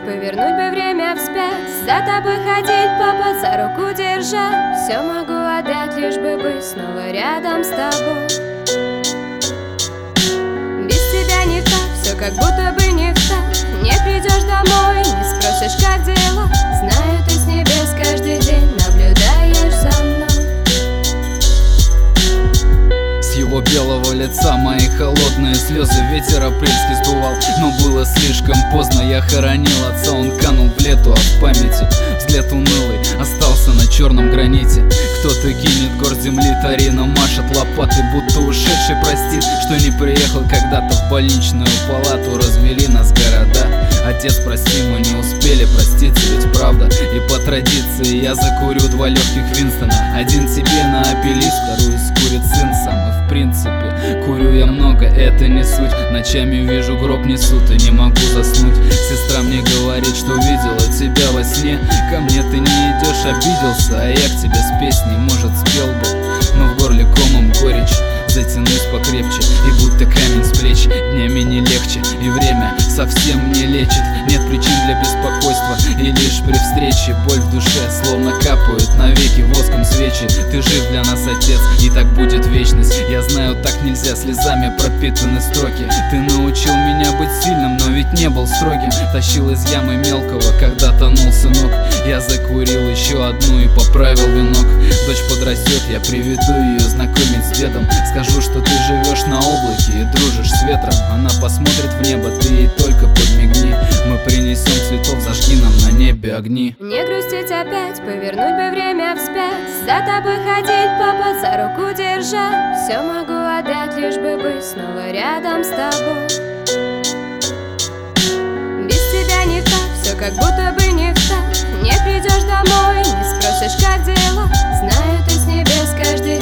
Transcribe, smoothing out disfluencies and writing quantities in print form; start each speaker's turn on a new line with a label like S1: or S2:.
S1: повернуть бы время вспять, за тобой ходить, папа, за руку держать. Все могу отдать, лишь бы быть снова рядом с тобой. Без тебя не так, все как будто бы не так. Не придешь домой, не спросишь, как дела. Знаю, ты с небес каждый день наблюдаешь за мной.
S2: С его белого лица мои холодные слезы ветер апрельский сдувал. Но было слишком поздно, я хоронил отца, он канул в лету, а в памяти взгляд унылый остался на черном граните. Кто-то кинет гор земли, Тарина машет лопатой, будто ушедший простит, что не приехал когда-то в больничную палату. Развели нас города, отец, прости, мы не успели проститься, ведь правда. И по традиции я закурю 2 легких Винстона. Один тебе на апеллис, вторую скурит сын сам. И в принципе, курю я много, это не суть. Ночами вижу, гроб несут и не могу заснуть. Сестра мне говорит, что видела тебя во сне. Ко мне ты не идешь, обиделся, а я к тебе с песней, может, спел бы, но в горле комом горечь. Затянусь покрепче, и будто камень с плеч днями не легче, и время совсем не лечит. Нет причин для беспокойства, и лишь при встрече боль в душе словно капают навеки воском свечи. Ты жив для нас, отец, и так будет вечность. Я знаю, так нельзя, слезами пропитаны строки. Ты научил меня быть сильным, но ведь не был строгим. Тащил из ямы мелкого, когда тонул сынок. Я закурил еще одну и поправил венок. Дочь подрастет, я приведу ее знакомить с дедом. Скажу, что ты живешь на облаке и дружишь с ветром. Она посмотрит в небо, ты ей только подмигни. Мы принесем цветов, зажги нам на небе огни.
S1: Не грустить опять, повернуть бы время вспять, за тобой ходить, папа, за руку держать. Все могу отдать, лишь бы быть снова рядом с тобой. Без тебя не так, все как будто бы не так. Не придешь домой, не спросишь, как дела. Знаю, ты с небес каждый